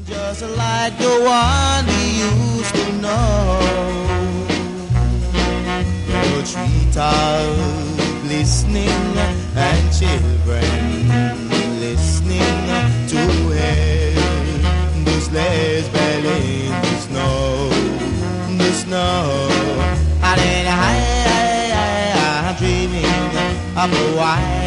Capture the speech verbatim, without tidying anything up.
Just like the one we used to know. No treetop listening and children listening to hear the sleighs bell in the snow, the snow. And then I, I, I, I'm dreaming of a white